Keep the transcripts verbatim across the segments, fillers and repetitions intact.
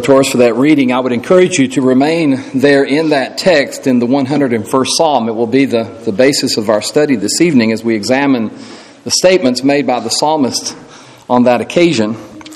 Torres, for that reading. I would encourage you to remain there in that text in the one hundred first Psalm. It will be the, the basis of our study this evening as we examine the statements made by the psalmist on that occasion.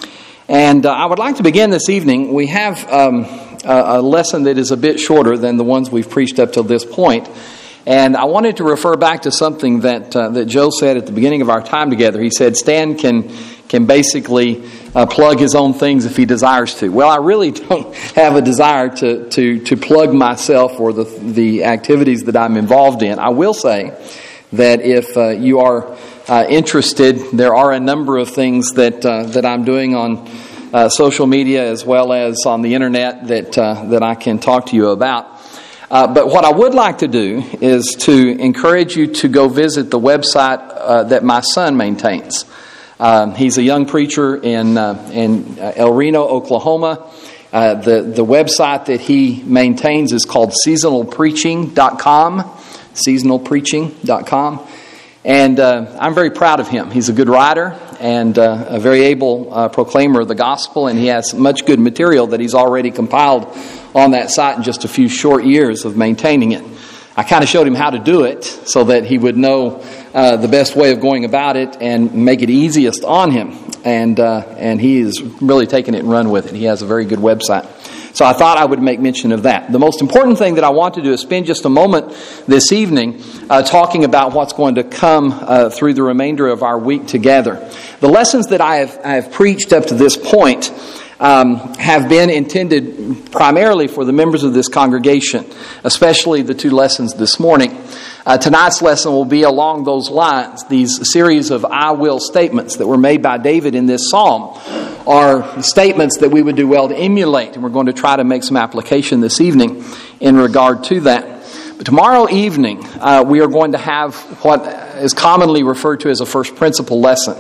And uh, I would like to begin this evening. We have um, a, a lesson that is a bit shorter than the ones we've preached up till this point. And I wanted to refer back to something that uh, that Joe said at the beginning of our time together. He said Stan can can basically uh, plug his own things if he desires to. Well, I really don't have a desire to to to plug myself or the the activities that I'm involved in. I will say that if uh, you are uh, interested, there are a number of things that uh, that I'm doing on uh, social media as well as on the internet that uh, that I can talk to you about. Uh, but what I would like to do is to encourage you to go visit the website uh, that my son maintains. Um, he's a young preacher in uh, in El Reno, Oklahoma. Uh, the, the website that he maintains is called seasonal preaching dot com. seasonal preaching dot com. And uh, I'm very proud of him. He's a good writer and uh, a very able uh, proclaimer of the gospel, and he has much good material that he's already compiled on that site in just a few short years of maintaining it. I kind of showed him how to do it so that he would know uh, the best way of going about it and make it easiest on him. And uh, and he is really taking it and run with it. He has a very good website. So I thought I would make mention of that. The most important thing that I want to do is spend just a moment this evening uh, talking about what's going to come uh, through the remainder of our week together. The lessons that I have, I have preached up to this point um, have been intended primarily for the members of this congregation, especially the two lessons this morning. Uh, tonight's lesson will be along those lines. These series of I will statements that were made by David in this psalm are statements that we would do well to emulate, and we're going to try to make some application this evening in regard to that. But tomorrow evening, uh, we are going to have what is commonly referred to as a first principle lesson.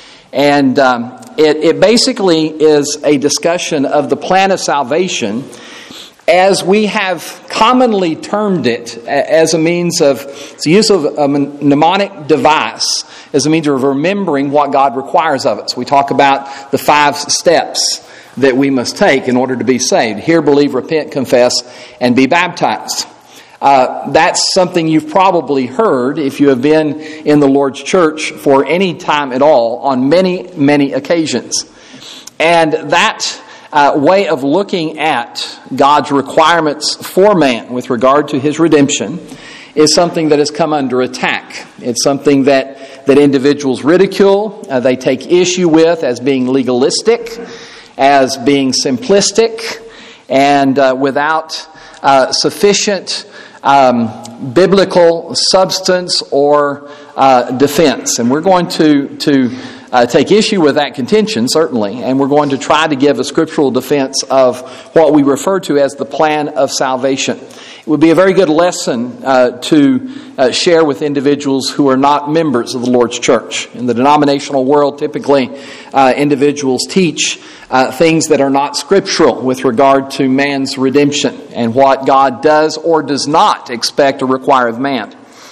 And um, it, it basically is a discussion of the plan of salvation as we have commonly termed it, as a means of, it's the use of a mnemonic device as a means of remembering what God requires of us. We talk about the five steps that we must take in order to be saved. Hear, believe, repent, confess, and be baptized. Uh, that's something you've probably heard if you have been in the Lord's church for any time at all on many, many occasions. And that Uh, way of looking at God's requirements for man with regard to His redemption is something that has come under attack. It's something that, that individuals ridicule, uh, they take issue with as being legalistic, as being simplistic, and uh, without uh, sufficient um, biblical substance or uh, defense. And we're going to to Uh, take issue with that contention, certainly, and we're going to try to give a scriptural defense of what we refer to as the plan of salvation. It would be a very good lesson uh, to uh, share with individuals who are not members of the Lord's church. In the denominational world, typically uh, individuals teach uh, things that are not scriptural with regard to man's redemption and what God does or does not expect or require of man.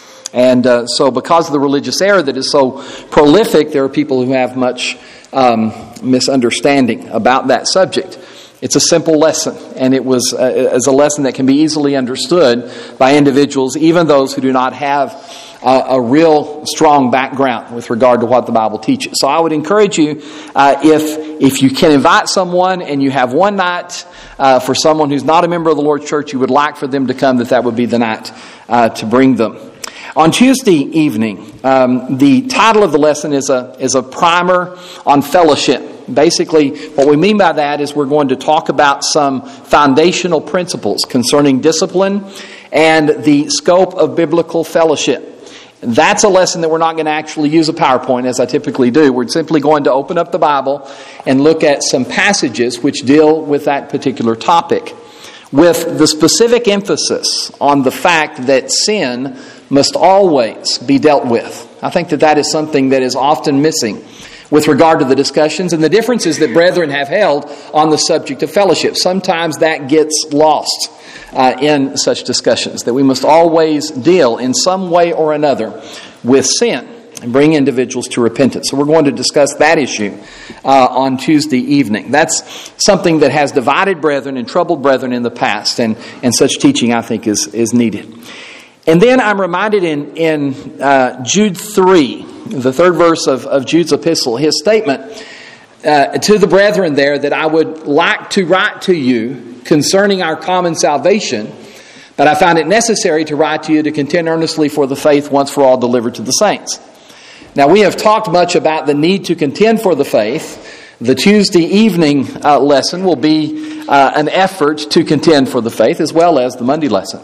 And uh, so because of the religious error that is so prolific, there are people who have much um, misunderstanding about that subject. It's a simple lesson, and it was uh, is a lesson that can be easily understood by individuals, even those who do not have uh, a real strong background with regard to what the Bible teaches. So I would encourage you, uh, if if you can invite someone and you have one night uh, for someone who's not a member of the Lord's church, you would like for them to come, that that would be the night uh, to bring them. On Tuesday evening, um, the title of the lesson is a is a primer on fellowship. Basically, what we mean by that is we're going to talk about some foundational principles concerning discipline and the scope of biblical fellowship. That's a lesson that we're not going to actually use a PowerPoint as I typically do. We're simply going to open up the Bible and look at some passages which deal with that particular topic, with the specific emphasis on the fact that sin must always be dealt with. I think that that is something that is often missing with regard to the discussions and the differences that brethren have held on the subject of fellowship. Sometimes that gets lost uh, in such discussions, that we must always deal in some way or another with sin. and bring individuals to repentance. So we're going to discuss that issue uh, on Tuesday evening. That's something that has divided brethren and troubled brethren in the past, and, and such teaching, I think, is, is needed. And then I'm reminded in, in uh, Jude three, the third verse of, of Jude's epistle, his statement uh, to the brethren there that I would like to write to you concerning our common salvation, but I found it necessary to write to you to contend earnestly for the faith once for all delivered to the saints. Now, we have talked much about the need to contend for the faith. The Tuesday evening uh, lesson will be uh, an effort to contend for the faith, as well as the Monday lesson.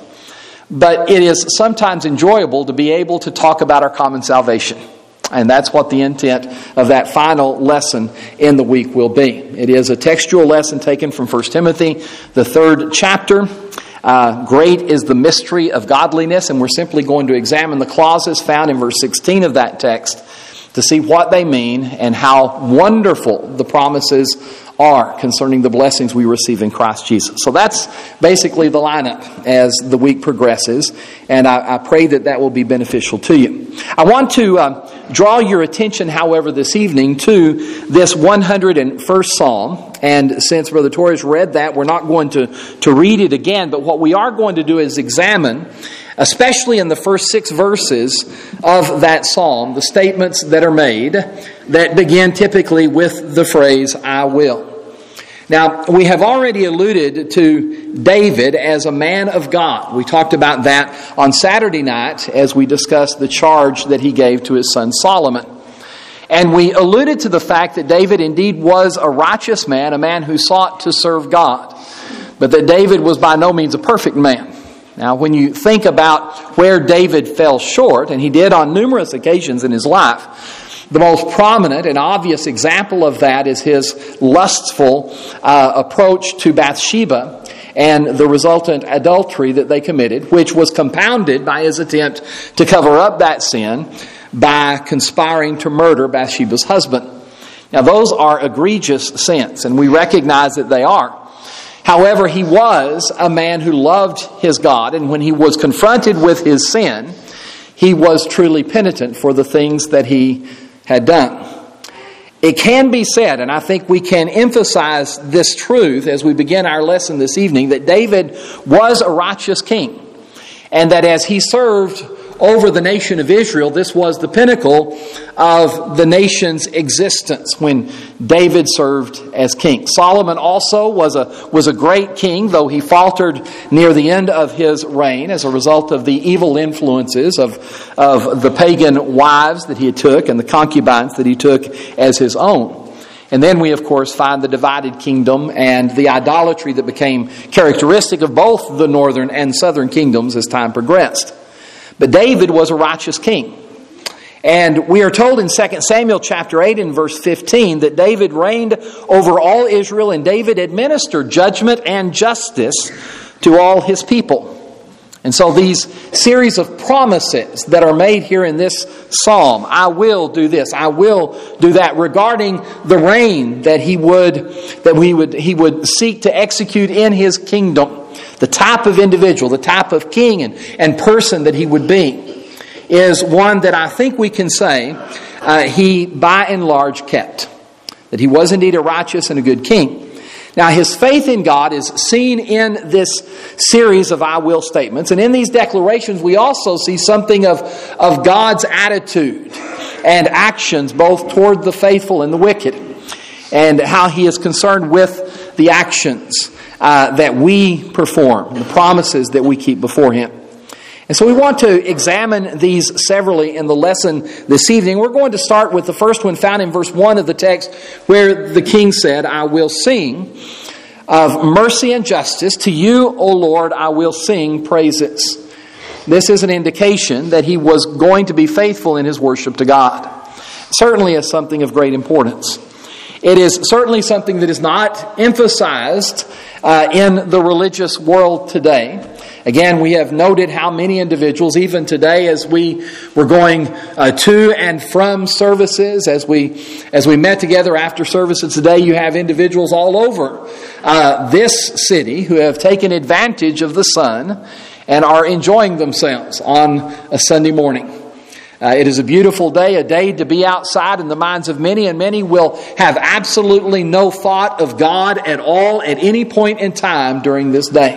But it is sometimes enjoyable to be able to talk about our common salvation. And that's what the intent of that final lesson in the week will be. It is a textual lesson taken from First Timothy, the third chapter. Uh, great is the mystery of godliness, and we're simply going to examine the clauses found in verse sixteen of that text to see what they mean and how wonderful the promises are concerning the blessings we receive in Christ Jesus. So that's basically the lineup as the week progresses, and I, I pray that that will be beneficial to you. I want to uh, draw your attention, however, this evening to this one hundred first Psalm, and since Brother Torres read that, we're not going to, to read it again, but what we are going to do is examine, especially in the first six verses of that psalm, the statements that are made that begin typically with the phrase, I will. Now, we have already alluded to David as a man of God. We talked about that on Saturday night as we discussed the charge that he gave to his son Solomon. And we alluded to the fact that David indeed was a righteous man, a man who sought to serve God, but that David was by no means a perfect man. Now, when you think about where David fell short, and he did on numerous occasions in his life, the most prominent and obvious example of that is his lustful uh, approach to Bathsheba and the resultant adultery that they committed, which was compounded by his attempt to cover up that sin by conspiring to murder Bathsheba's husband. Now, those are egregious sins, and we recognize that they are. However, he was a man who loved his God, and when he was confronted with his sin, he was truly penitent for the things that he had done. It can be said, and I think we can emphasize this truth as we begin our lesson this evening, that David was a righteous king, and that as he served over the nation of Israel, this was the pinnacle of the nation's existence when David served as king. Solomon also was a was a great king, though he faltered near the end of his reign as a result of the evil influences of, of the pagan wives that he took and the concubines that he took as his own. And then we, of course, find the divided kingdom and the idolatry that became characteristic of both the northern and southern kingdoms as time progressed. But David was a righteous king. And we are told in Second Samuel chapter eight and verse fifteen that David reigned over all Israel, and David administered judgment and justice to all his people. And so these series of promises that are made here in this psalm, I will do this, I will do that, regarding the reign that he would that we would he would seek to execute in his kingdom, the type of individual, the type of king and, and person that he would be, is one that I think we can say uh, he by and large kept. That he was indeed a righteous and a good king. Now, his faith in God is seen in this series of I will statements. And in these declarations, we also see something of, of God's attitude and actions both toward the faithful and the wicked, and how he is concerned with the actions uh, that we perform, the promises that we keep before him. And so we want to examine these severally in the lesson this evening. We're going to start with the first one found in verse one of the text, where the king said, I will sing of mercy and justice. To you, O Lord, I will sing praises. This is an indication that he was going to be faithful in his worship to God. Certainly is something of great importance. It is certainly something that is not emphasized uh, in the religious world today. Again, we have noted how many individuals, even today as we were going uh, to and from services, as we as we met together after services today, you have individuals all over uh, this city who have taken advantage of the sun and are enjoying themselves on a Sunday morning. Uh, it is a beautiful day, a day to be outside in the minds of many, and many will have absolutely no thought of God at all at any point in time during this day.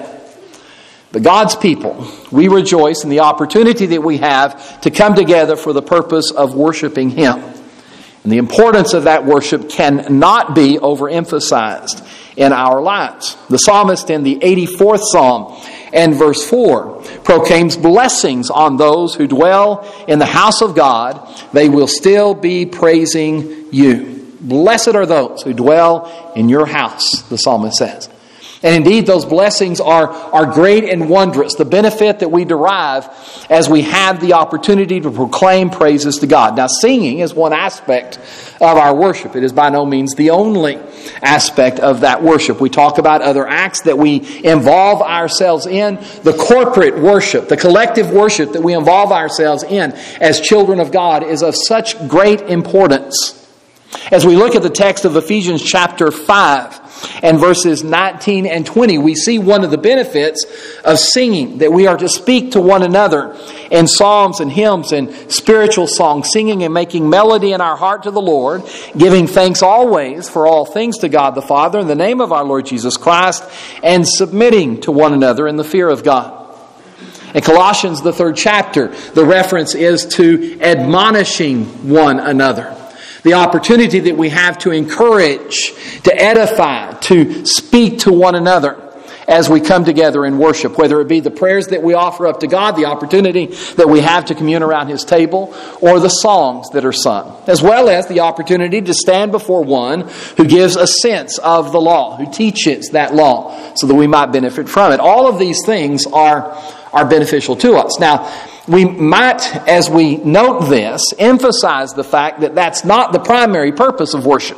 But God's people, we rejoice in the opportunity that we have to come together for the purpose of worshiping Him. And the importance of that worship cannot be overemphasized in our lives. The psalmist in the eighty-fourth Psalm and verse four proclaims blessings on those who dwell in the house of God. They will still be praising you. Blessed are those who dwell in your house, the psalmist says. And indeed, those blessings are, are great and wondrous. The benefit that we derive as we have the opportunity to proclaim praises to God. Now, singing is one aspect of our worship. It is by no means the only aspect of that worship. We talk about other acts that we involve ourselves in. The corporate worship, the collective worship that we involve ourselves in as children of God is of such great importance. As we look at the text of Ephesians chapter five and verses nineteen and twenty, we see one of the benefits of singing, that we are to speak to one another in psalms and hymns and spiritual songs, singing and making melody in our heart to the Lord, giving thanks always for all things to God the Father in the name of our Lord Jesus Christ, and submitting to one another in the fear of God. In Colossians, the third chapter, the reference is to admonishing one another. The opportunity that we have to encourage, to edify, to speak to one another as we come together in worship, whether it be the prayers that we offer up to God, the opportunity that we have to commune around His table, or the songs that are sung, as well as the opportunity to stand before one who gives a sense of the law, who teaches that law, so that we might benefit from it. All of these things are, are beneficial to us. Now, we might, as we note this, emphasize the fact that that's not the primary purpose of worship.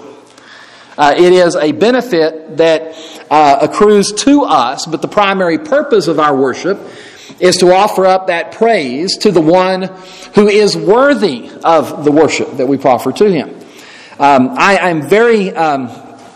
Uh, it is a benefit that uh, accrues to us, but the primary purpose of our worship is to offer up that praise to the one who is worthy of the worship that we proffer to Him. Um, I, I'm very... Um,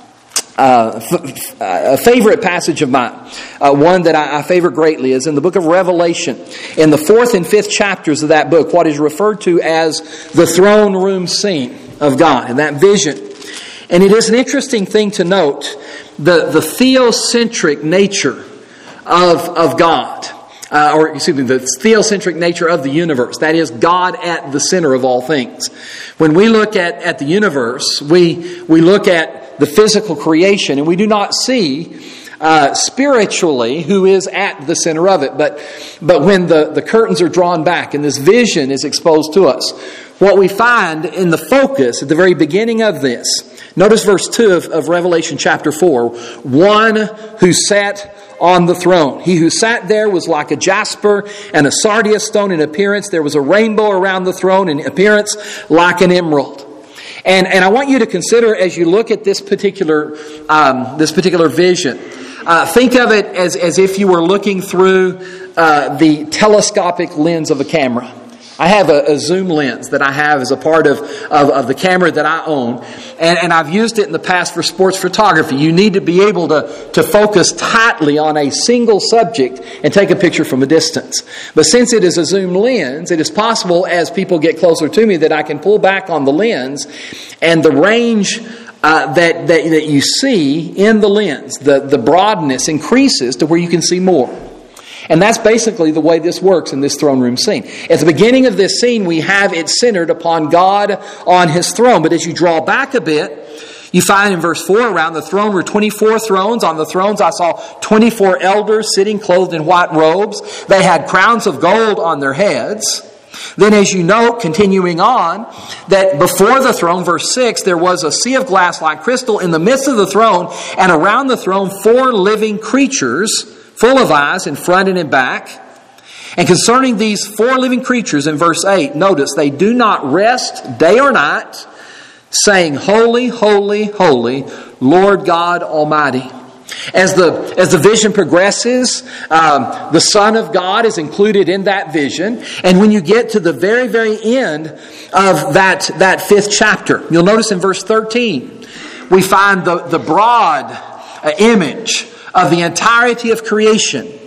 Uh, f- a favorite passage of mine, uh, one that I, I favor greatly, is in the book of Revelation. In the fourth and fifth chapters of that book, what is referred to as the throne room scene of God, and that vision. And it is an interesting thing to note, the, the theocentric nature of, of God. Uh, or excuse me, the theocentric nature of the universe. That is, God at the center of all things. When we look at, at the universe, we, we look at the physical creation, and we do not see uh, spiritually who is at the center of it. But but when the, the curtains are drawn back and this vision is exposed to us, what we find in the focus at the very beginning of this, notice verse two of, of Revelation chapter four, one who sat on the throne. He who sat there was like a jasper and a sardius stone in appearance. There was a rainbow around the throne in appearance like an emerald. And and I want you to consider, as you look at this particular um, this particular vision, uh, think of it as, as if you were looking through uh, the telescopic lens of a camera. I have a, a zoom lens that I have as a part of, of, of the camera that I own. And, and I've used it in the past for sports photography. You need to be able to, to focus tightly on a single subject and take a picture from a distance. But since it is a zoom lens, it is possible as people get closer to me that I can pull back on the lens, and the range uh, that, that, that you see in the lens, the, the broadness increases to where you can see more. And that's basically the way this works in this throne room scene. At the beginning of this scene, we have it centered upon God on His throne. But as you draw back a bit, you find in verse four, around the throne were twenty-four thrones. On the thrones I saw twenty-four elders sitting clothed in white robes. They had crowns of gold on their heads. Then as you note, continuing on, that before the throne, verse six, there was a sea of glass like crystal in the midst of the throne, and around the throne four living creatures, full of eyes in front and in back. And concerning these four living creatures in verse eight, notice, they do not rest day or night, saying, Holy, holy, holy, Lord God Almighty. As the, as the vision progresses, um, the Son of God is included in that vision. And when you get to the very, very end of that, that fifth chapter, you'll notice in verse thirteen, we find the, the broad uh, image of the entirety of creation.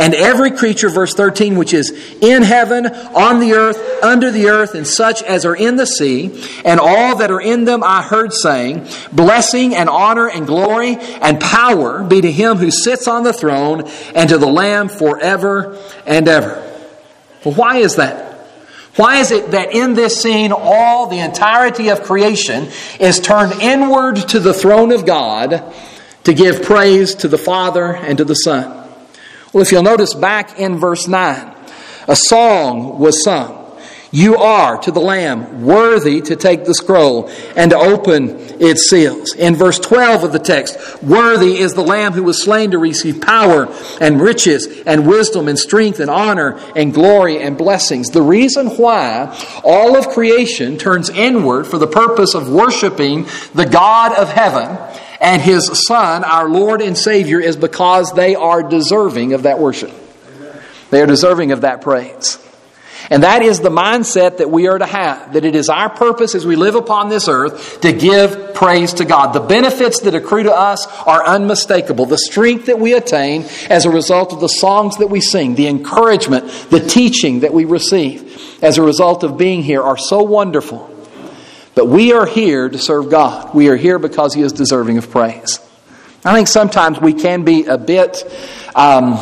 And every creature, verse thirteen, which is in heaven, on the earth, under the earth, and such as are in the sea, and all that are in them I heard saying, blessing and honor and glory and power be to him who sits on the throne and to the Lamb forever and ever. Well, why is that? Why is it that in this scene all the entirety of creation is turned inward to the throne of God to give praise to the Father and to the Son? Well, if you'll notice back in verse nine, a song was sung. You are, to the Lamb, worthy to take the scroll and to open its seals. In verse twelve of the text, worthy is the Lamb who was slain to receive power and riches and wisdom and strength and honor and glory and blessings. The reason why all of creation turns inward for the purpose of worshiping the God of heaven and His Son, our Lord and Savior, is because they are deserving of that worship. They are deserving of that praise. And that is the mindset that we are to have. That it is our purpose as we live upon this earth to give praise to God. The benefits that accrue to us are unmistakable. The strength that we attain as a result of the songs that we sing, the encouragement, the teaching that we receive as a result of being here are so wonderful. But we are here to serve God. We are here because He is deserving of praise. I think sometimes we can be a bit... Um,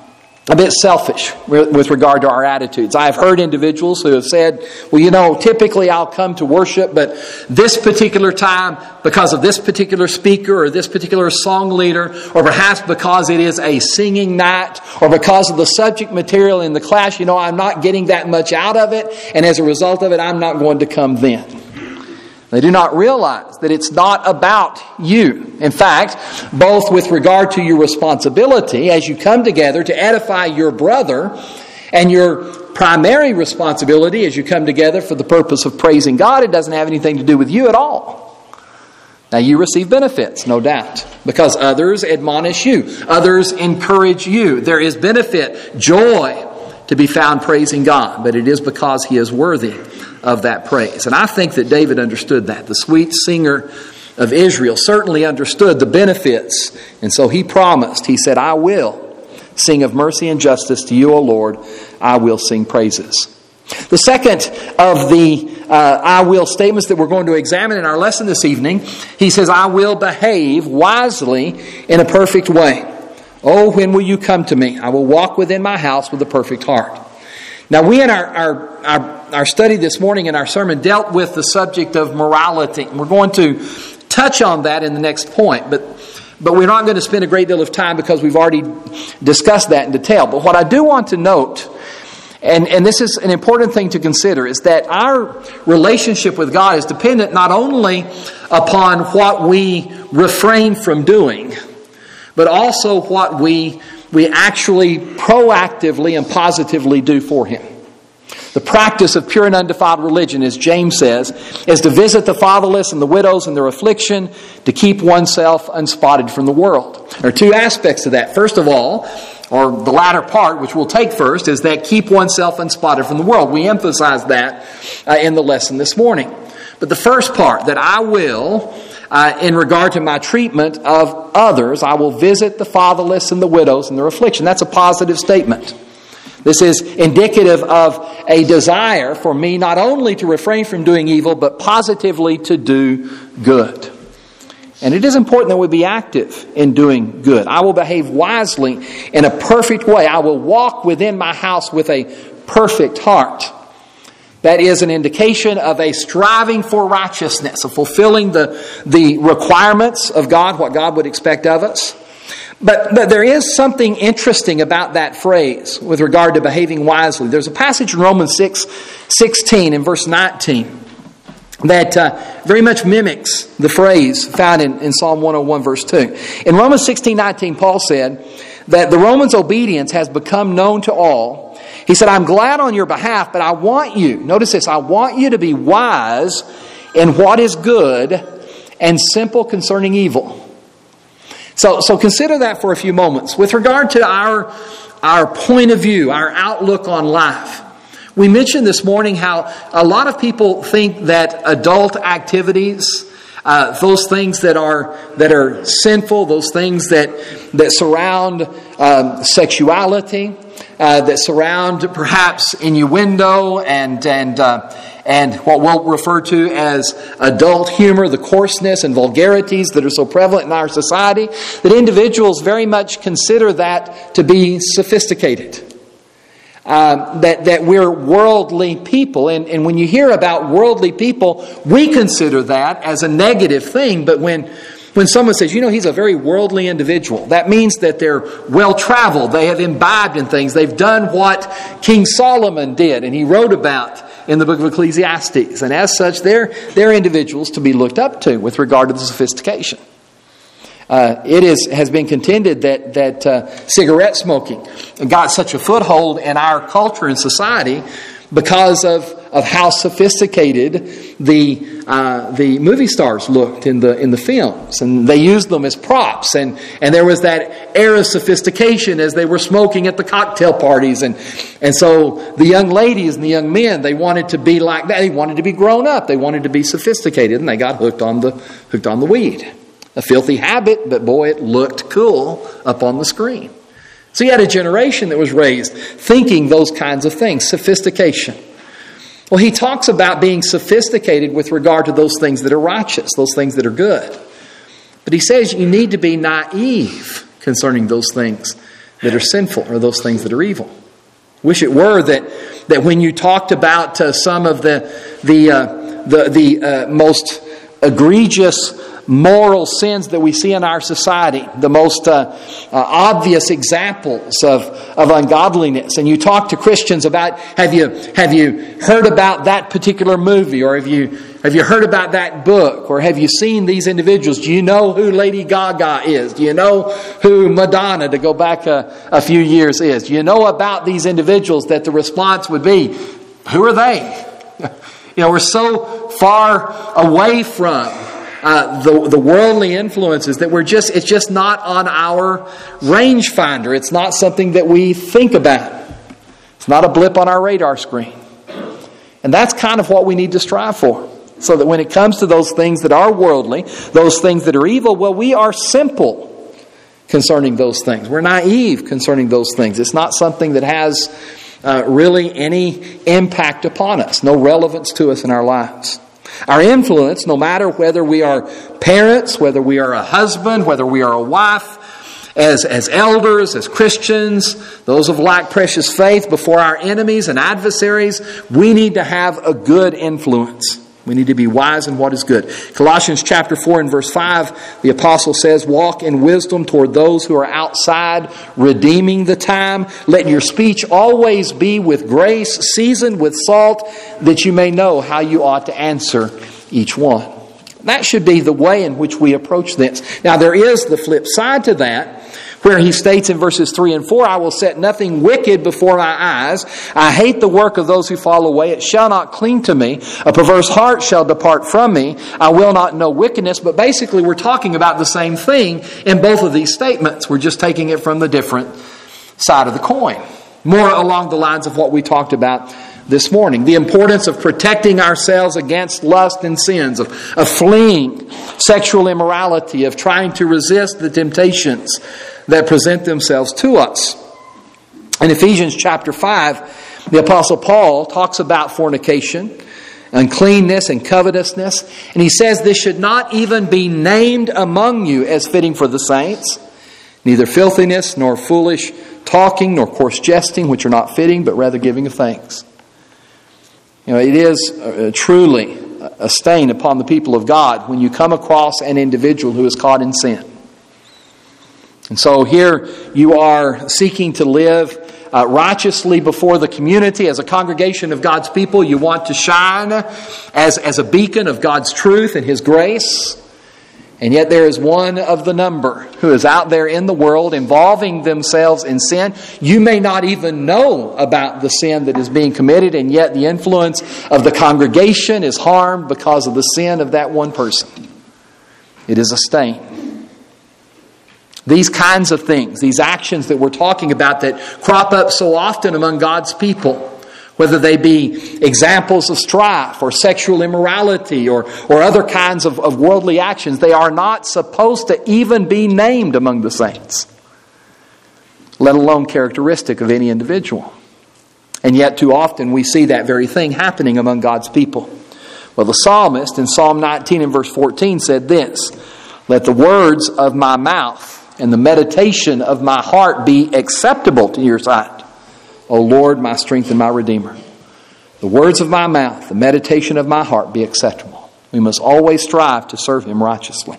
A bit selfish with regard to our attitudes. I've heard individuals who have said, well, you know, typically I'll come to worship, but this particular time, because of this particular speaker or this particular song leader, or perhaps because it is a singing night, or because of the subject material in the class, you know, I'm not getting that much out of it, and as a result of it, I'm not going to come then. They do not realize that it's not about you. In fact, both with regard to your responsibility as you come together to edify your brother, and your primary responsibility as you come together for the purpose of praising God, it doesn't have anything to do with you at all. Now, you receive benefits, no doubt, because others admonish you. Others encourage you. There is benefit, joy to be found praising God, but it is because He is worthy of that praise. And I think that David understood that. The sweet singer of Israel certainly understood the benefits. And so he promised, he said, I will sing of mercy and justice to you, O Lord. I will sing praises. The second of the uh, I will statements that we're going to examine in our lesson this evening, he says, I will behave wisely in a perfect way. Oh, when will you come to me? I will walk within my house with a perfect heart. Now, we in our, our, our, our study this morning in our sermon dealt with the subject of morality. We're going to touch on that in the next point, but but we're not going to spend a great deal of time because we've already discussed that in detail. But what I do want to note, and, and this is an important thing to consider, is that our relationship with God is dependent not only upon what we refrain from doing, but also what we we actually proactively and positively do for Him. The practice of pure and undefiled religion, as James says, is to visit the fatherless and the widows in their affliction, to keep oneself unspotted from the world. There are two aspects to that. First of all, or the latter part, which we'll take first, is that keep oneself unspotted from the world. We emphasize that uh, in the lesson this morning. But the first part, that I will... Uh, in regard to my treatment of others, I will visit the fatherless and the widows in their affliction. That's a positive statement. This is indicative of a desire for me not only to refrain from doing evil, but positively to do good. And it is important that we be active in doing good. I will behave wisely in a perfect way. I will walk within my house with a perfect heart. That is an indication of a striving for righteousness, of fulfilling the, the requirements of God, what God would expect of us. But, but there is something interesting about that phrase with regard to behaving wisely. There's a passage in Romans six sixteen and verse nineteen that uh, very much mimics the phrase found in, in Psalm one oh one verse two. In Romans sixteen nineteen, Paul said that the Romans' obedience has become known to all. He said, I'm glad on your behalf, but I want you, notice this, I want you to be wise in what is good and simple concerning evil. So, so consider that for a few moments. With regard to our, our point of view, our outlook on life, we mentioned this morning how a lot of people think that adult activities Uh, those things that are that are sinful, those things that that surround um, sexuality, uh, that surround perhaps innuendo and and uh, and what we'll refer to as adult humor, the coarseness and vulgarities that are so prevalent in our society, that individuals very much consider that to be sophisticated. Um, that, that we're worldly people. And, and when you hear about worldly people, we consider that as a negative thing. But when, when someone says, you know, he's a very worldly individual, that means that they're well-traveled. They have imbibed in things. They've done what King Solomon did, and he wrote about in the book of Ecclesiastes. And as such, they're, they're individuals to be looked up to with regard to the sophistication. Uh, it is has been contended that that uh, cigarette smoking got such a foothold in our culture and society because of, of how sophisticated the uh, the movie stars looked in the in the films, and they used them as props, and and there was that air of sophistication as they were smoking at the cocktail parties, and and so the young ladies and the young men, they wanted to be like that. They wanted to be grown up. They wanted to be sophisticated, and they got hooked on the hooked on the weed. A filthy habit, but boy, it looked cool up on the screen. So you had a generation that was raised thinking those kinds of things, sophistication. Well, he talks about being sophisticated with regard to those things that are righteous, those things that are good. But he says you need to be naive concerning those things that are sinful or those things that are evil. Wish it were that, that when you talked about uh, some of the, the, uh, the, the uh, most egregious moral sins that we see in our society, the most uh, uh, obvious examples of, of ungodliness, and you talk to Christians about, have you have you heard about that particular movie, or have you have you heard about that book, or have you seen these individuals? Do you know who Lady Gaga is? Do you know who Madonna, to go back a, a few years, is? Do you know about these individuals? That the response would be, who are they? You know, we're so far away from Uh, the, the worldly influences that we're just, it's just not on our rangefinder. It's not something that we think about. It's not a blip on our radar screen. And that's kind of what we need to strive for. So that when it comes to those things that are worldly, those things that are evil, well, we are simple concerning those things. We're naive concerning those things. It's not something that has uh, really any impact upon us, no relevance to us in our lives. Our influence, no matter whether we are parents, whether we are a husband, whether we are a wife, as, as elders, as Christians, those of like precious faith, before our enemies and adversaries, we need to have a good influence. We need to be wise in what is good. Colossians chapter four and verse five, the apostle says, walk in wisdom toward those who are outside, redeeming the time. Let your speech always be with grace, seasoned with salt, that you may know how you ought to answer each one. That should be the way in which we approach this. Now, there is the flip side to that, where he states in verses three and four, I will set nothing wicked before my eyes. I hate the work of those who fall away. It shall not cling to me. A perverse heart shall depart from me. I will not know wickedness. But basically, we're talking about the same thing in both of these statements. We're just taking it from the different side of the coin. More along the lines of what we talked about this morning. The importance of protecting ourselves against lust and sins, of, of fleeing sexual immorality, of trying to resist the temptations that present themselves to us. In Ephesians chapter five, the Apostle Paul talks about fornication, uncleanness, and covetousness. And he says this should not even be named among you as fitting for the saints. Neither filthiness, nor foolish talking, nor coarse jesting, which are not fitting, but rather giving of thanks. You know, it is uh, truly a stain upon the people of God when you come across an individual who is caught in sin. And so here you are seeking to live uh, righteously before the community as a congregation of God's people. You want to shine as, as a beacon of God's truth and His grace. And yet there is one of the number who is out there in the world involving themselves in sin. You may not even know about the sin that is being committed, and yet the influence of the congregation is harmed because of the sin of that one person. It is a stain. These kinds of things, these actions that we're talking about that crop up so often among God's people, whether they be examples of strife or sexual immorality or, or other kinds of, of worldly actions, they are not supposed to even be named among the saints, let alone characteristic of any individual. And yet too often we see that very thing happening among God's people. Well, the psalmist in Psalm nineteen and verse fourteen said this, "Let the words of my mouth and the meditation of my heart be acceptable to your sight, O Lord, my strength and my Redeemer." The words of my mouth, the meditation of my heart be acceptable. We must always strive to serve Him righteously.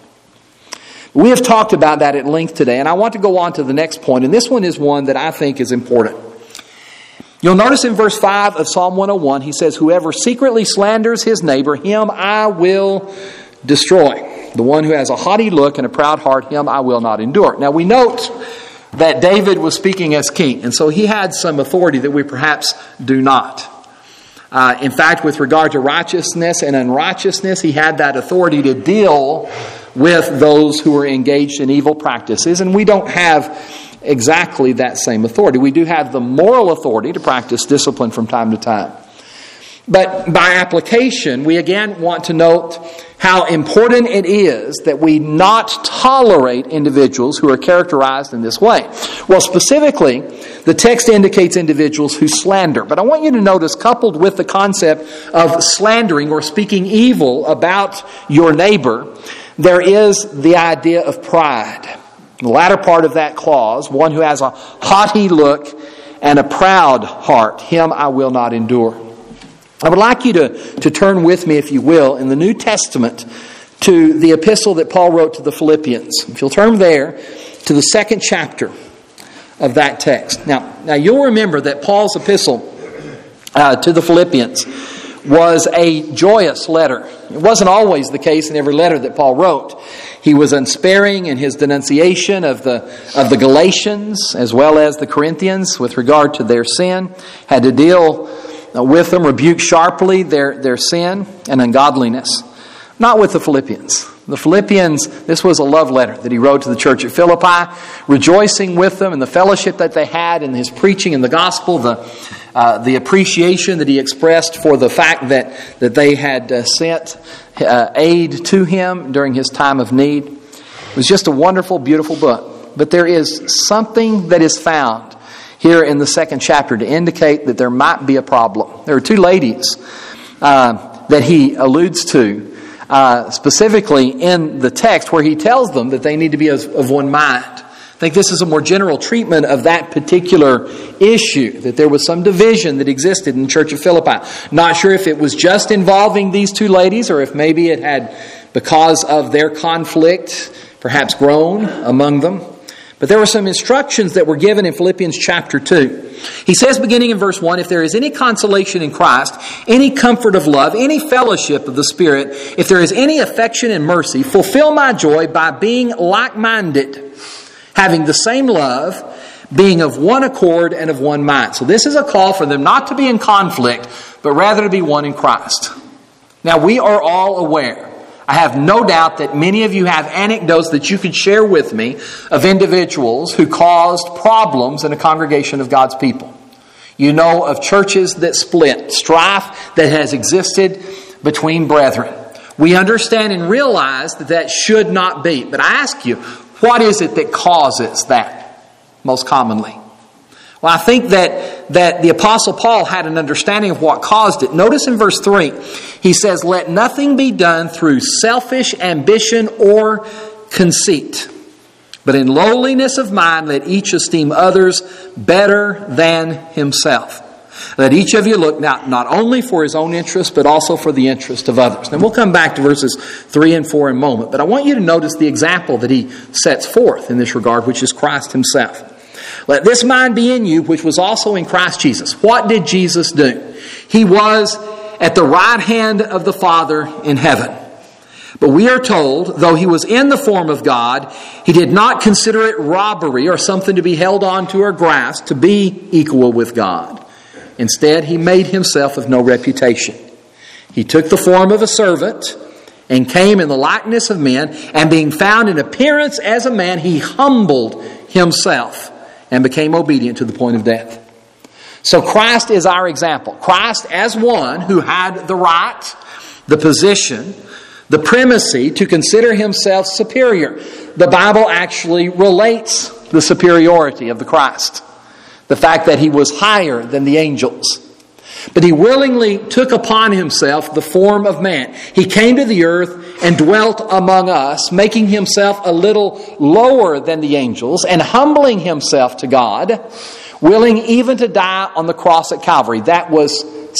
We have talked about that at length today, and I want to go on to the next point, and this one is one that I think is important. You'll notice in verse five of Psalm one oh one, he says, "Whoever secretly slanders his neighbor, him I will destroy. The one who has a haughty look and a proud heart, him I will not endure." Now we note that David was speaking as king, and so he had some authority that we perhaps do not. Uh, in fact, with regard to righteousness and unrighteousness, he had that authority to deal with those who were engaged in evil practices, and we don't have exactly that same authority. We do have the moral authority to practice discipline from time to time. But by application, we again want to note how important it is that we not tolerate individuals who are characterized in this way. Well, specifically, the text indicates individuals who slander. But I want you to notice, coupled with the concept of slandering or speaking evil about your neighbor, there is the idea of pride. The latter part of that clause, one who has a haughty look and a proud heart, him I will not endure. I would like you to, to turn with me, if you will, in the New Testament to the epistle that Paul wrote to the Philippians. If you'll turn there to the second chapter of that text. Now, now you'll remember that Paul's epistle uh, to the Philippians was a joyous letter. It wasn't always the case in every letter that Paul wrote. He was unsparing in his denunciation of the of the Galatians as well as the Corinthians with regard to their sin. Had to deal with them, rebuke sharply their, their sin and ungodliness. Not with the Philippians. The Philippians, this was a love letter that he wrote to the church at Philippi, rejoicing with them in the fellowship that they had in his preaching in the gospel, the uh, the appreciation that he expressed for the fact that, that they had uh, sent uh, aid to him during his time of need. It was just a wonderful, beautiful book. But there is something that is found here in the second chapter to indicate that there might be a problem. There are two ladies uh, that he alludes to, uh, specifically in the text where he tells them that they need to be of, of one mind. I think this is a more general treatment of that particular issue, that there was some division that existed in the church of Philippi. Not sure if it was just involving these two ladies or if maybe it had, because of their conflict, perhaps grown among them. But there were some instructions that were given in Philippians chapter two. He says, beginning in verse one, "If there is any consolation in Christ, any comfort of love, any fellowship of the Spirit, if there is any affection and mercy, fulfill my joy by being like-minded, having the same love, being of one accord and of one mind." So this is a call for them not to be in conflict, but rather to be one in Christ. Now we are all aware, I have no doubt that many of you have anecdotes that you could share with me of individuals who caused problems in a congregation of God's people. You know of churches that split, strife that has existed between brethren. We understand and realize that that should not be. But I ask you, what is it that causes that most commonly? Well, I think that, that the Apostle Paul had an understanding of what caused it. Notice in verse three, he says, "Let nothing be done through selfish ambition or conceit, but in lowliness of mind let each esteem others better than himself. Let each of you look not, not only for his own interest, but also for the interest of others." And we'll come back to verses three and four in a moment. But I want you to notice the example that he sets forth in this regard, which is Christ himself. "Let this mind be in you, which was also in Christ Jesus." What did Jesus do? He was at the right hand of the Father in heaven. But we are told, though he was in the form of God, he did not consider it robbery or something to be held on to or grasped to be equal with God. Instead, he made himself of no reputation. He took the form of a servant and came in the likeness of men, and being found in appearance as a man, he humbled himself and became obedient to the point of death. So Christ is our example. Christ as one who had the right, the position, the primacy to consider himself superior. The Bible actually relates the superiority of the Christ. The fact that he was higher than the angels. But he willingly took upon himself the form of man. He came to the earth and dwelt among us, making himself a little lower than the angels and humbling himself to God, willing even to die on the cross at Calvary. That was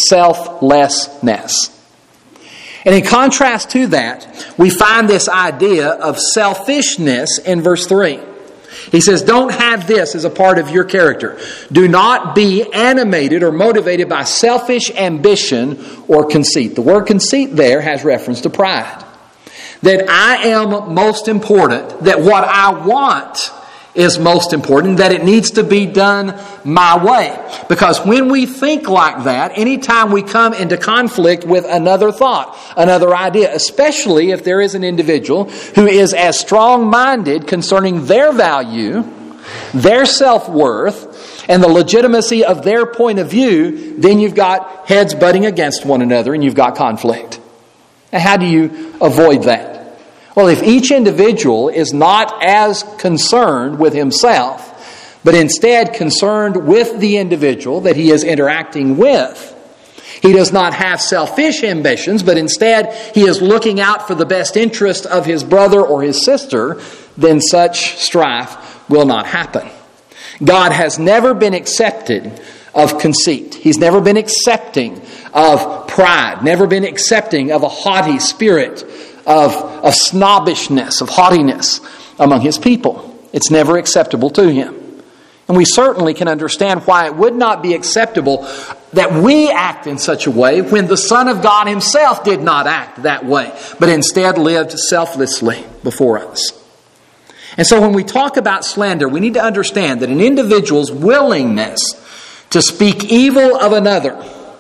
selflessness. And in contrast to that, we find this idea of selfishness in verse three. He says, don't have this as a part of your character. Do not be animated or motivated by selfish ambition or conceit. The word conceit there has reference to pride. That I am most important, that what I want is most important, that it needs to be done my way. Because when we think like that, anytime we come into conflict with another thought, another idea, especially if there is an individual who is as strong-minded concerning their value, their self-worth, and the legitimacy of their point of view, then you've got heads butting against one another and you've got conflict. Now, how do you avoid that? Well, if each individual is not as concerned with himself, but instead concerned with the individual that he is interacting with, he does not have selfish ambitions, but instead he is looking out for the best interest of his brother or his sister, then such strife will not happen. God has never been accepted of conceit. He's never been accepting of pride, never been accepting of a haughty spirit, of, of snobbishness, of haughtiness among his people. It's never acceptable to him. And we certainly can understand why it would not be acceptable that we act in such a way when the Son of God himself did not act that way, but instead lived selflessly before us. And so when we talk about slander, we need to understand that an individual's willingness to speak evil of another,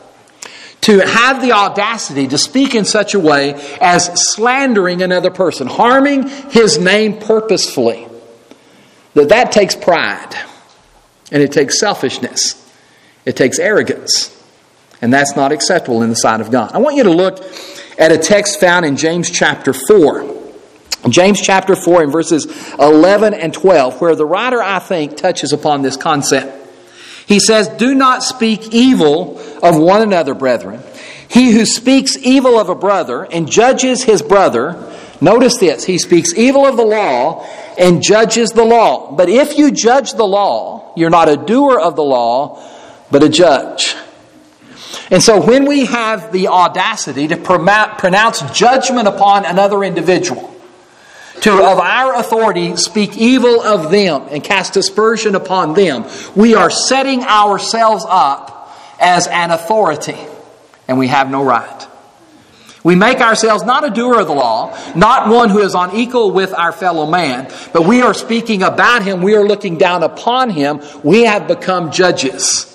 to have the audacity to speak in such a way as slandering another person, harming his name purposefully, that that takes pride, and it takes selfishness, it takes arrogance, and that's not acceptable in the sight of God. I want you to look at a text found in James chapter four. James chapter four in verses eleven and twelve, where the writer, I think, touches upon this concept. He says, "Do not speak evil of one another, brethren. He who speaks evil of a brother and judges his brother," notice this, he speaks evil of the law and judges the law. But if you judge the law, you're not a doer of the law, but a judge. And so when we have the audacity to pronounce judgment upon another individual, to of our authority speak evil of them and cast aspersion upon them, we are setting ourselves up as an authority, and we have no right. We make ourselves not a doer of the law, not one who is on equal with our fellow man, but we are speaking about him, we are looking down upon him, we have become judges.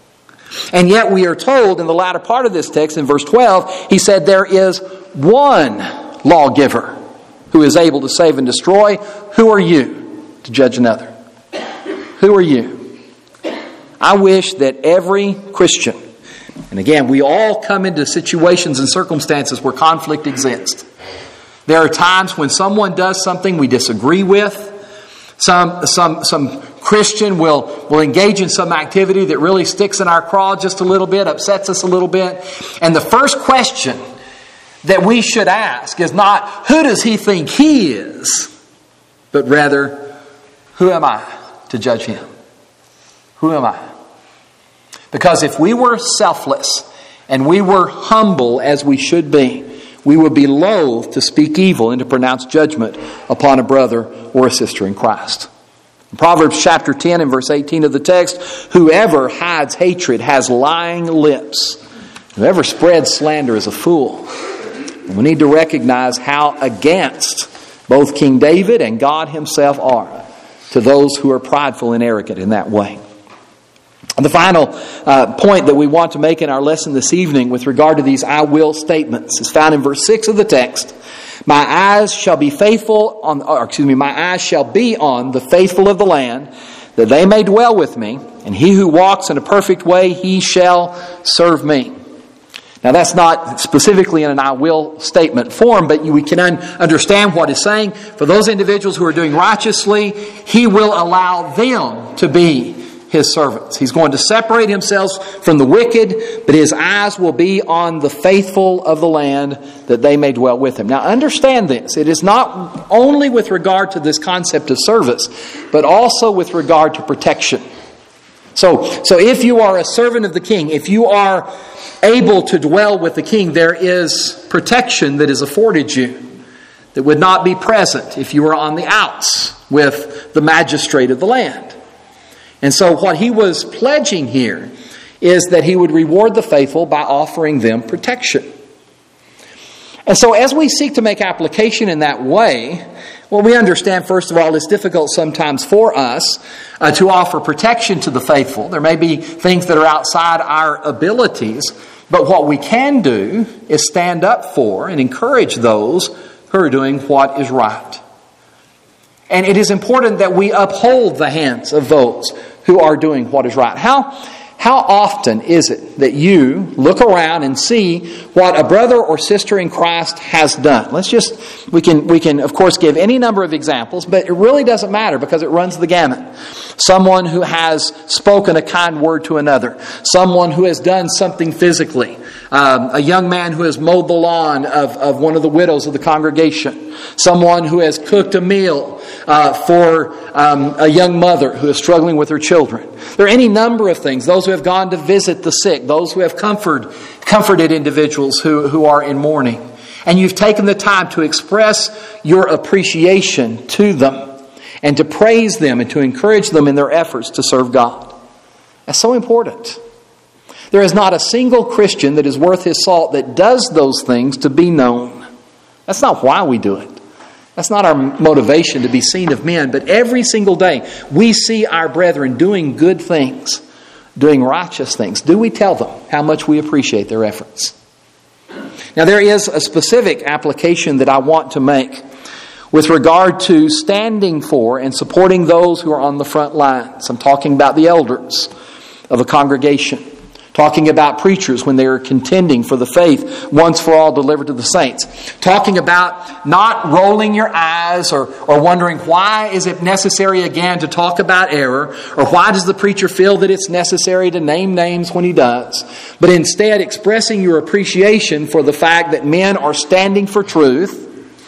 And yet we are told in the latter part of this text, in verse twelve, he said there is one lawgiver who is able to save and destroy. Who are you to judge another? Who are you? I wish that every Christian, and again, we all come into situations and circumstances where conflict exists. There are times when someone does something we disagree with. Some, some, some Christian will, will engage in some activity that really sticks in our craw just a little bit, upsets us a little bit. And the first question that we should ask is not, who does he think he is? But rather, who am I to judge him? Who am I? Because if we were selfless and we were humble as we should be, we would be loath to speak evil and to pronounce judgment upon a brother or a sister in Christ. In Proverbs chapter ten and verse eighteen of the text, whoever hides hatred has lying lips. Whoever spreads slander is a fool. And we need to recognize how against both King David and God himself are to those who are prideful and arrogant in that way. And the final uh, point that we want to make in our lesson this evening with regard to these I will statements is found in verse six of the text. My eyes shall be faithful on, or excuse me, my eyes shall be on the faithful of the land, that they may dwell with me, and he who walks in a perfect way, he shall serve me. Now that's not specifically in an I will statement form, but we can un- understand what it's saying. For those individuals who are doing righteously, he will allow them to be his servants. He's going to separate himself from the wicked, but his eyes will be on the faithful of the land, that they may dwell with him. Now understand this. It is not only with regard to this concept of service, but also with regard to protection. So, so if you are a servant of the king, if you are able to dwell with the king, there is protection that is afforded you that would not be present if you were on the outs with the magistrate of the land. And so what he was pledging here is that he would reward the faithful by offering them protection. And so as we seek to make application in that way, well, we understand, first of all, it's difficult sometimes for us uh, to offer protection to the faithful. There may be things that are outside our abilities, but what we can do is stand up for and encourage those who are doing what is right. And it is important that we uphold the hands of those who are doing what is right. How How often is it that you look around and see what a brother or sister in Christ has done? Let's just, we can, we can of course give any number of examples, but it really doesn't matter because it runs the gamut. Someone who has spoken a kind word to another. Someone who has done something physically. Um, a young man who has mowed the lawn of, of one of the widows of the congregation. Someone who has cooked a meal uh, for um, a young mother who is struggling with her children. There are any number of things. Those who have gone to visit the sick. Those who have comfort, comforted individuals who, who are in mourning. And you've taken the time to express your appreciation to them. And to praise them and to encourage them in their efforts to serve God. That's so important. There is not a single Christian that is worth his salt that does those things to be known. That's not why we do it. That's not our motivation to be seen of men. But every single day we see our brethren doing good things, doing righteous things. Do we tell them how much we appreciate their efforts? Now there is a specific application that I want to make with regard to standing for and supporting those who are on the front lines. I'm talking about the elders of a congregation. Talking about preachers when they are contending for the faith once for all delivered to the saints. Talking about not rolling your eyes or, or wondering why is it necessary again to talk about error, or why does the preacher feel that it's necessary to name names when he does, but instead expressing your appreciation for the fact that men are standing for truth,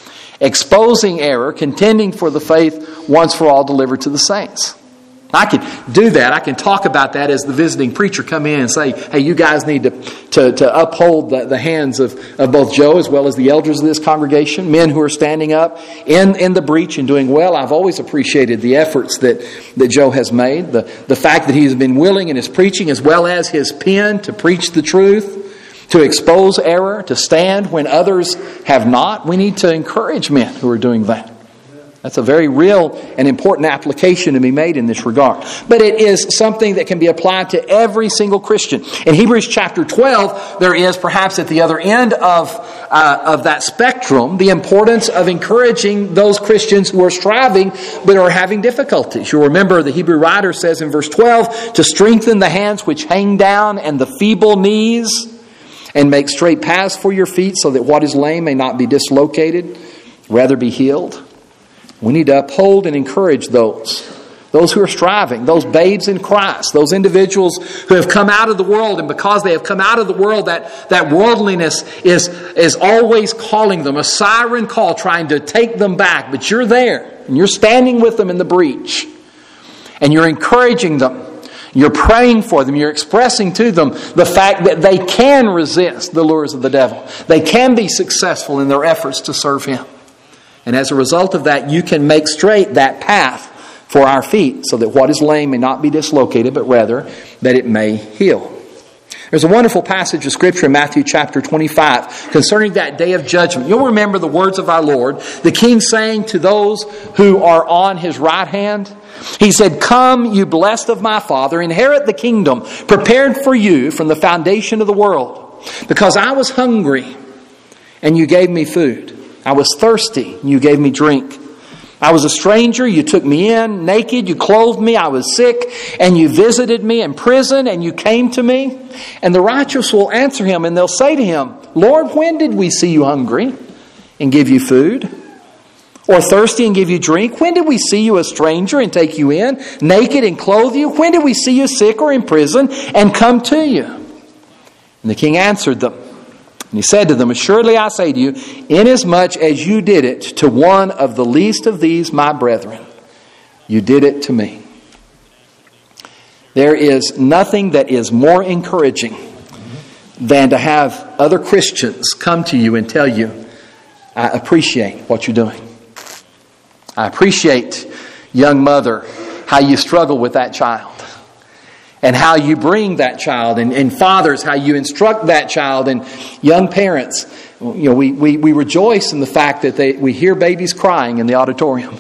exposing error, contending for the faith once for all delivered to the saints. I can do that. I can talk about that as the visiting preacher come in and say, hey, you guys need to, to, to uphold the, the hands of, of both Joe as well as the elders of this congregation, men who are standing up in, in the breach and doing well. I've always appreciated the efforts that, that Joe has made, the, the fact that he's been willing in his preaching as well as his pen to preach the truth, to expose error, to stand when others have not. We need to encourage men who are doing that. That's a very real and important application to be made in this regard. But it is something that can be applied to every single Christian. In Hebrews chapter twelve, there is perhaps at the other end of, uh, of that spectrum, the importance of encouraging those Christians who are striving but are having difficulties. You'll remember the Hebrew writer says in verse twelve, to strengthen the hands which hang down and the feeble knees, and make straight paths for your feet so that what is lame may not be dislocated, rather be healed. We need to uphold and encourage those, those who are striving, those babes in Christ, those individuals who have come out of the world, and because they have come out of the world, that, that worldliness is, is always calling them, a siren call trying to take them back. But you're there, and you're standing with them in the breach, and you're encouraging them. You're praying for them. You're expressing to them the fact that they can resist the lures of the devil. They can be successful in their efforts to serve Him. And as a result of that, you can make straight that path for our feet so that what is lame may not be dislocated, but rather that it may heal. There's a wonderful passage of Scripture in Matthew chapter twenty-five concerning that day of judgment. You'll remember the words of our Lord, the King saying to those who are on His right hand, He said, "Come, you blessed of my Father, inherit the kingdom prepared for you from the foundation of the world. Because I was hungry, and you gave me food. I was thirsty, and you gave me drink. I was a stranger, you took me in. Naked, you clothed me. I was sick, and you visited me. In prison, and you came to me. And the righteous will answer him, and they'll say to him, Lord, when did we see you hungry and give you food? Or thirsty and give you drink? When did we see you a stranger and take you in? Naked and clothe you? When did we see you sick or in prison and come to you? And the king answered them. And he said to them, Assuredly I say to you, inasmuch as you did it to one of the least of these my brethren, you did it to me. There is nothing that is more encouraging than to have other Christians come to you and tell you, I appreciate what you're doing. I appreciate, young mother, how you struggle with that child. And how you bring that child, and, and fathers, how you instruct that child, and young parents. You know, we, we, we rejoice in the fact that they, we hear babies crying in the auditorium.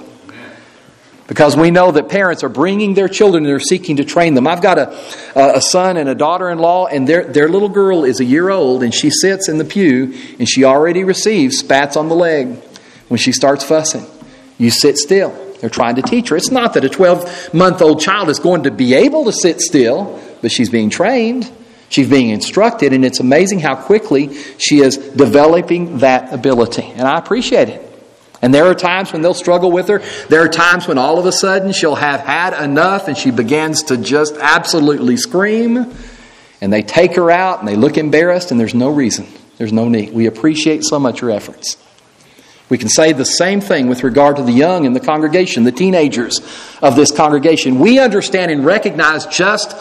Because we know that parents are bringing their children and they're seeking to train them. I've got a, a son and a daughter-in-law, and their, their little girl is a year old, and she sits in the pew, and she already receives spats on the leg when she starts fussing. You sit still. They're trying to teach her. It's not that a twelve-month-old child is going to be able to sit still, but she's being trained. She's being instructed, and it's amazing how quickly she is developing that ability. And I appreciate it. And there are times when they'll struggle with her. There are times when all of a sudden she'll have had enough and she begins to just absolutely scream. And they take her out and they look embarrassed, and there's no reason. There's no need. We appreciate so much your efforts. We can say the same thing with regard to the young in the congregation, the teenagers of this congregation. We understand and recognize just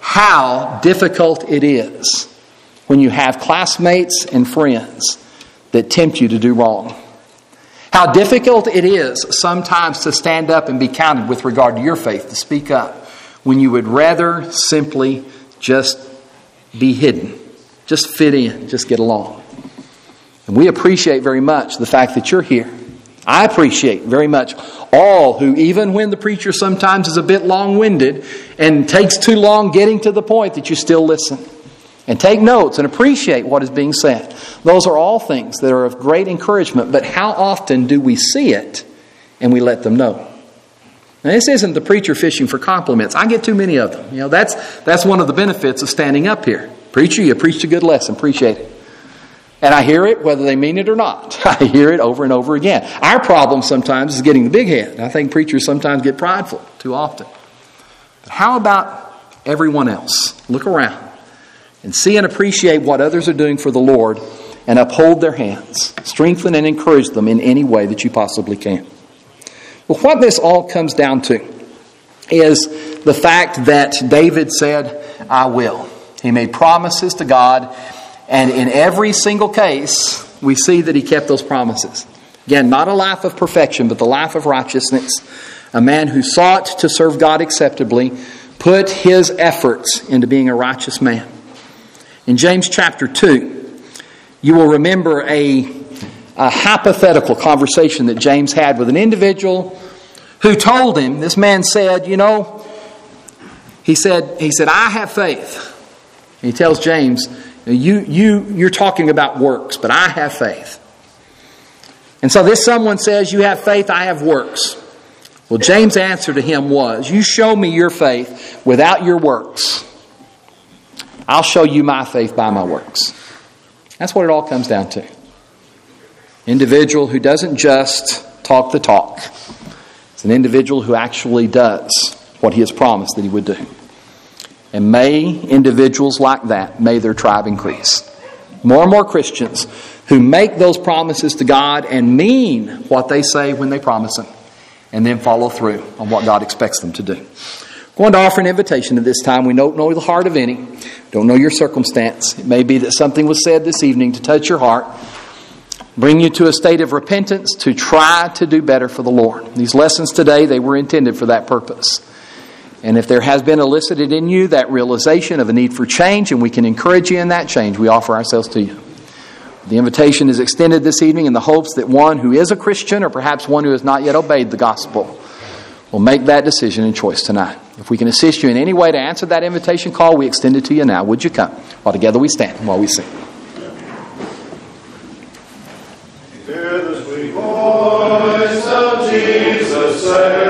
how difficult it is when you have classmates and friends that tempt you to do wrong. How difficult it is sometimes to stand up and be counted with regard to your faith, to speak up, when you would rather simply just be hidden, just fit in, just get along. And we appreciate very much the fact that you're here. I appreciate very much all who, even when the preacher sometimes is a bit long-winded and takes too long getting to the point, that you still listen and take notes and appreciate what is being said. Those are all things that are of great encouragement, but how often do we see it and we let them know? Now, this isn't the preacher fishing for compliments. I get too many of them. You know, that's that's one of the benefits of standing up here. Preacher, you preached a good lesson. Appreciate it. And I hear it whether they mean it or not. I hear it over and over again. Our problem sometimes is getting the big head. I think preachers sometimes get prideful too often. But how about everyone else? Look around and see and appreciate what others are doing for the Lord, and uphold their hands. Strengthen and encourage them in any way that you possibly can. Well, what this all comes down to is the fact that David said, I will. He made promises to God. And in every single case, we see that he kept those promises. Again, not a life of perfection, but the life of righteousness. A man who sought to serve God acceptably, put his efforts into being a righteous man. In James chapter two, you will remember a, a hypothetical conversation that James had with an individual who told him, this man said, you know, he said, he said, I have faith. And he tells James, You, you, you're talking about works, but I have faith. And so this someone says, you have faith, I have works. Well, James' answer to him was, you show me your faith without your works. I'll show you my faith by my works. That's what it all comes down to. Individual who doesn't just talk the talk. It's an individual who actually does what he has promised that he would do. And may individuals like that, may their tribe increase. More and more Christians who make those promises to God and mean what they say when they promise them, and then follow through on what God expects them to do. I'm going to offer an invitation at this time. We don't know the heart of any, don't know your circumstance. It may be that something was said this evening to touch your heart, bring you to a state of repentance, to try to do better for the Lord. These lessons today, they were intended for that purpose. And if there has been elicited in you that realization of a need for change, and we can encourage you in that change, we offer ourselves to you. The invitation is extended this evening in the hopes that one who is a Christian, or perhaps one who has not yet obeyed the gospel, will make that decision and choice tonight. If we can assist you in any way to answer that invitation call, we extend it to you now. Would you come? While together we stand while we sing. Hear the sweet voice of Jesus. Second.